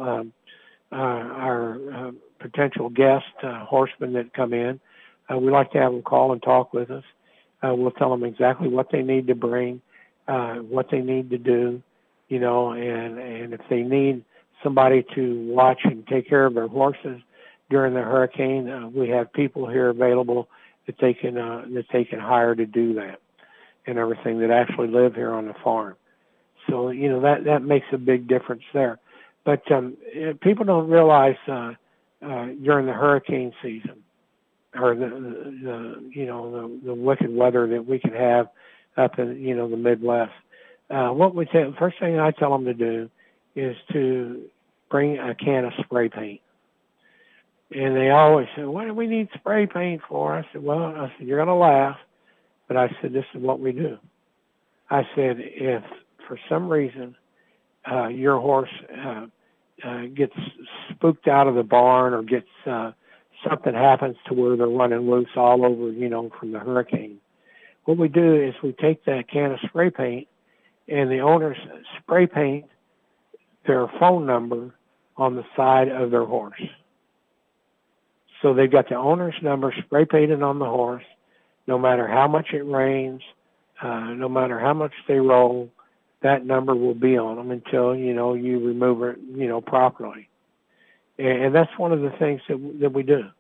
B: our potential guest horsemen that come in. We like to have them call and talk with us. We'll tell them exactly what they need to bring, what they need to do, and if they need somebody to watch and take care of their horses during the hurricane, we have people here available that they can hire to do that and everything that actually live here on the farm. So, that makes a big difference there. But people don't realize during the hurricane season or the wicked weather that we can have up in, the Midwest, the first thing I tell them to do is to bring a can of spray paint. And they always say, what do we need spray paint for? I said, you're going to laugh, but I said, this is what we do. I said, if for some reason your horse gets spooked out of the barn or gets something happens to where they're running loose all over, from the hurricane, what we do is we take that can of spray paint and the owners spray paint their phone number on the side of their horse. So they've got the owner's number spray painted on the horse. No matter how much it rains, no matter how much they roll, that number will be on them until, you remove it, properly. And that's one of the things that we do.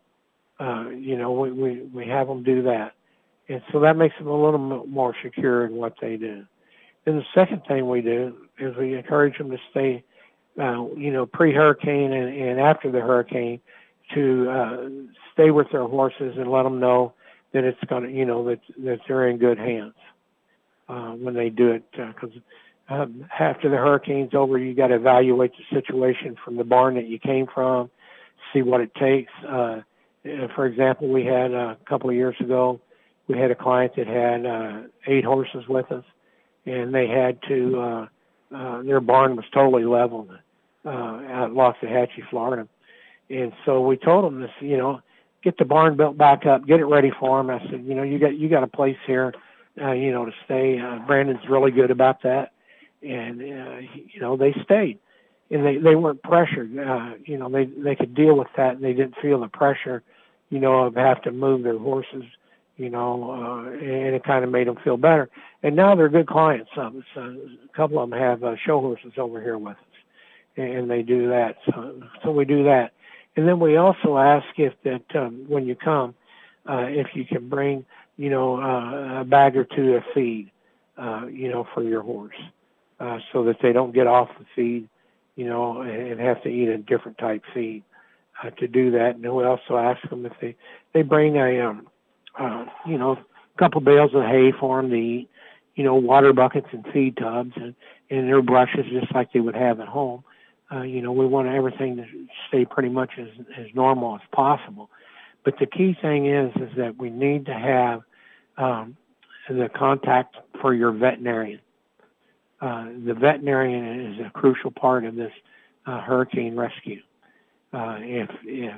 B: We have them do that. And so that makes them a little more secure in what they do. Then the second thing we do is we encourage them to stay, pre-hurricane and after the hurricane to stay with their horses and let them know that it's going to, that they're in good hands when they do it. Because after the hurricane's over, you got to evaluate the situation from the barn that you came from, see what it takes. For example, we had a couple of years ago, we had a client that had 8 horses with us, and they had to, their barn was totally leveled at Loxahatchee, Florida. And so we told them this, get the barn built back up, get it ready for them. I said, you got a place here, to stay. Brandon's really good about that. And, they stayed. And they weren't pressured. They could deal with that, and they didn't feel the pressure, of having to move their horses, and it kind of made them feel better. And now they're good clients. A couple of them have show horses over here with us, and they do that. So we do that. And then we also ask if that when you come, if you can bring, a bag or two of feed, for your horse, so that they don't get off the feed, and have to eat a different type feed to do that. And then we also ask them if they bring a couple bales of hay for them to eat, water buckets and feed tubs and their brushes just like they would have at home. We want everything to stay pretty much as normal as possible. But the key thing is that we need to have the contact for your veterinarian. The veterinarian is a crucial part of this hurricane rescue. If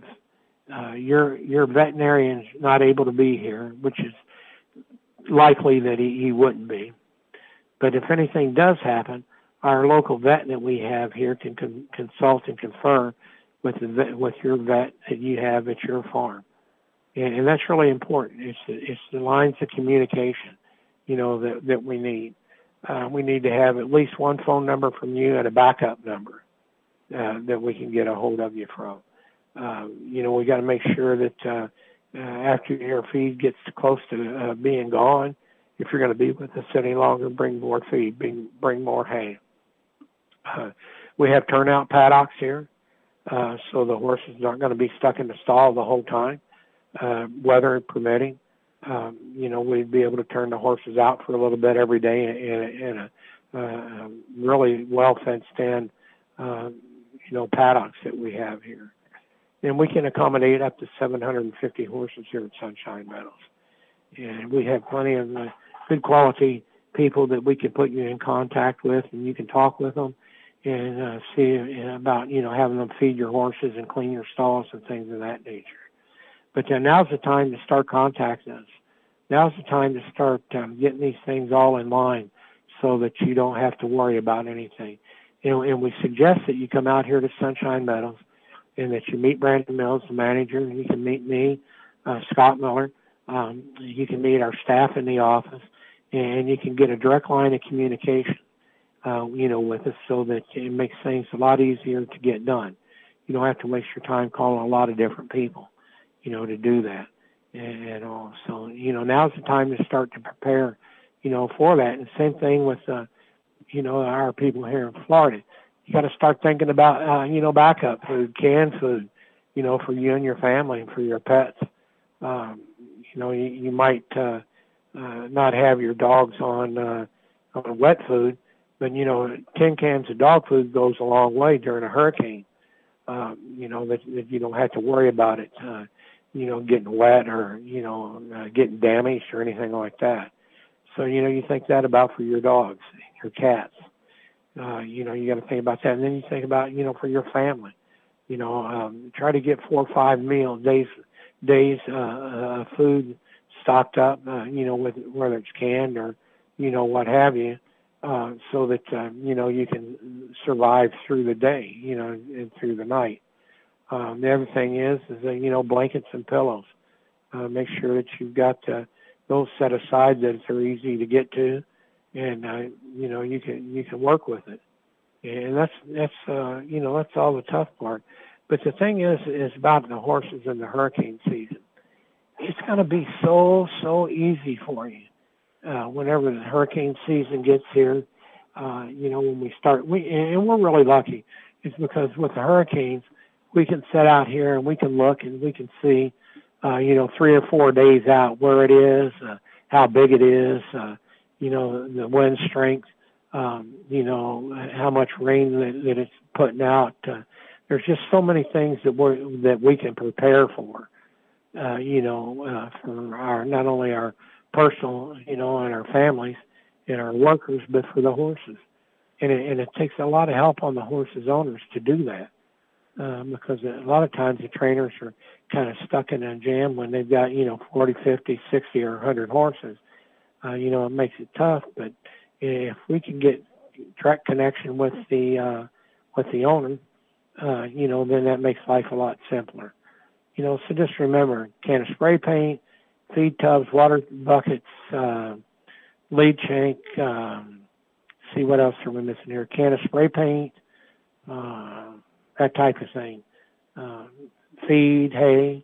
B: your veterinarian's not able to be here, which is likely that he wouldn't be, but if anything does happen, our local vet that we have here can consult and confer with your vet that you have at your farm, and that's really important. It's the lines of communication, that we need. We need to have at least one phone number from you and a backup number that we can get a hold of you from. We got to make sure that after your feed gets close to being gone, if you're going to be with us any longer, bring more feed, bring more hay. We have turnout paddocks here, so the horses aren't going to be stuck in the stall the whole time, weather permitting. We'd be able to turn the horses out for a little bit every day in really well fenced in, paddocks that we have here. And we can accommodate up to 750 horses here at Sunshine Meadows. And we have plenty of good quality people that we can put you in contact with, and you can talk with them and see about, having them feed your horses and clean your stalls and things of that nature. But now's the time to start contacting us. Now's the time to start getting these things all in line so that you don't have to worry about anything. And we suggest that you come out here to Sunshine Meadows and that you meet Brandon Mills, the manager, and you can meet me, Scott Miller. You can meet our staff in the office, and you can get a direct line of communication, with us so that it makes things a lot easier to get done. You don't have to waste your time calling a lot of different people, to do that. And all. So, now's the time to start to prepare, for that. And same thing with, our people here in Florida. You got to start thinking about, backup food, canned food, for you and your family and for your pets. You might not have your dogs on wet food, but, 10 cans of dog food goes a long way during a hurricane, that you don't have to worry about it, getting wet or, getting damaged or anything like that. So, you think that about for your dogs, your cats. You got to think about that. And then you think about, for your family, try to get 4 or 5 days food stocked up, with whether it's canned or, what have you, so that, you can survive through the day, and through the night. The other thing is blankets and pillows. Make sure that you've got those set aside that they're easy to get to, and you can work with it. And that's all the tough part. But the thing is about the horses in the hurricane season. It's going to be so easy for you whenever the hurricane season gets here. When we start, and we're really lucky. It's because with the hurricanes, we can sit out here and we can look and we can see, 3 or 4 days out where it is, how big it is, the wind strength, how much rain that it's putting out. There's just so many things that we can prepare for, for our, not only our personal, and our families and our workers, but for the horses. And it takes a lot of help on the horses' owners to do that. Because a lot of times the trainers are kind of stuck in a jam when they've got, 40, 50, 60, or 100 horses. It makes it tough, but if we can get direct connection with the owner, then that makes life a lot simpler. So just remember, can of spray paint, feed tubs, water buckets, lead shank, see what else are we missing here, can of spray paint, that type of thing. Feed, hay,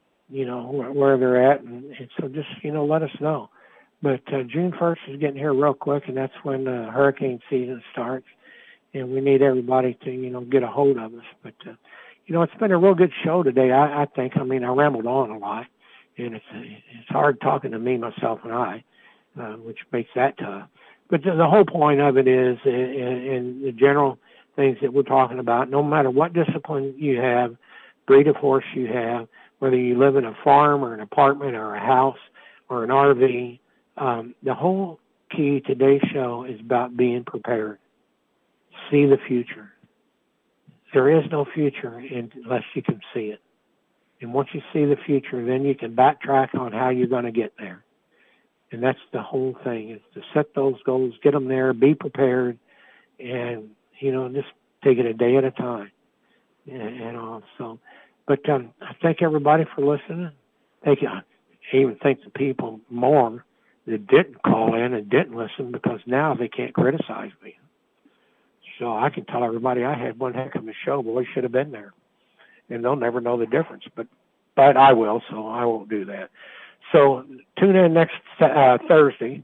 B: where they're at. And so just, let us know. But June 1st is getting here real quick, and that's when hurricane season starts. And we need everybody to, get a hold of us. But, it's been a real good show today, I think. I mean, I rambled on a lot. And it's hard talking to me, myself, and I, which makes that tough. But the whole point of it is, in the general things that we're talking about, no matter what discipline you have, breed of horse you have, whether you live in a farm or an apartment or a house or an RV, the whole key to today's show is about being prepared. See the future. There is no future unless you can see it. And once you see the future, then you can backtrack on how you're going to get there. And that's the whole thing, is to set those goals, get them there, be prepared, and, just take it a day at a time. And all. So, but I thank everybody for listening. I even thank the people more that didn't call in and didn't listen, because now they can't criticize me. So I can tell everybody I had one heck of a show, but we should have been there. And they'll never know the difference, but I will, so I won't do that. So tune in next Thursday,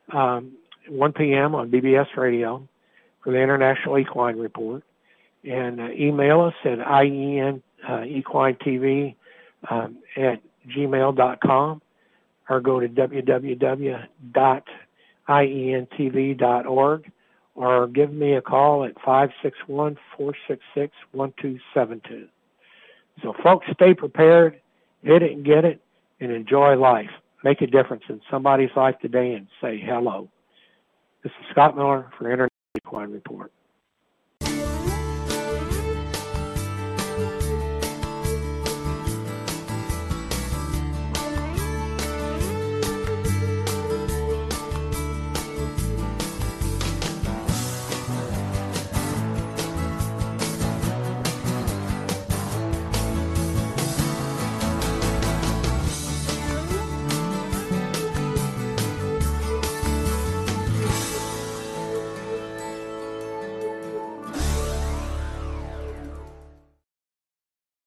B: 1 p.m. on BBS Radio for the International Equine Report. And email us at IENEquineTV at gmail.com, or go to www.ientv.org, or give me a call at 561-466-1272. So folks, stay prepared, hit it and get it, and enjoy life. Make a difference in somebody's life today and say hello. This is Scott Miller for International Equine Report.